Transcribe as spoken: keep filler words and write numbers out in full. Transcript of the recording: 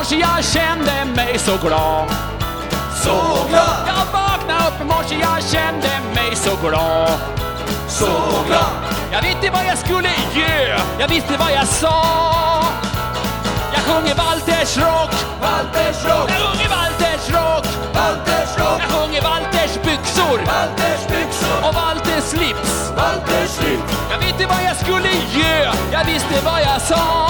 morse jag kände mig så glad. Så glad, Jag vaknade upp i morse, jag kände mig så glad. så glad. Jag visste vad jag skulle göra, jag visste vad jag sa. Jag sjunger Walters rock, Walters rock, jag sjunger Walters rock, Walters rock, jag sjunger Walters byxor Walters byxor, och Walters slips. Walters slips. Jag visste vad jag skulle göra, jag visste vad jag sa.